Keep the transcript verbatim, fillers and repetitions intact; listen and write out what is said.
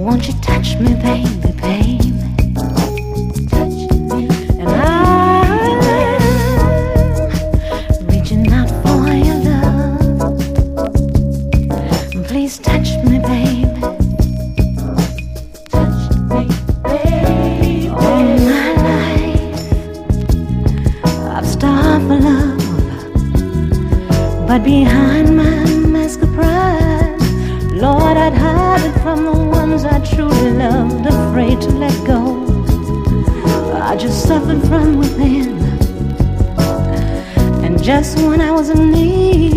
Won't you touch me, baby, baby? Touch me. And I'm reaching out for your love. Please touch me, baby. Touch me, baby. All my life I've starved for love, but behind my mask of pride, Lord, I'd hide it from the ones I truly loved, afraid to let go. I just suffered from within, and just when I was in need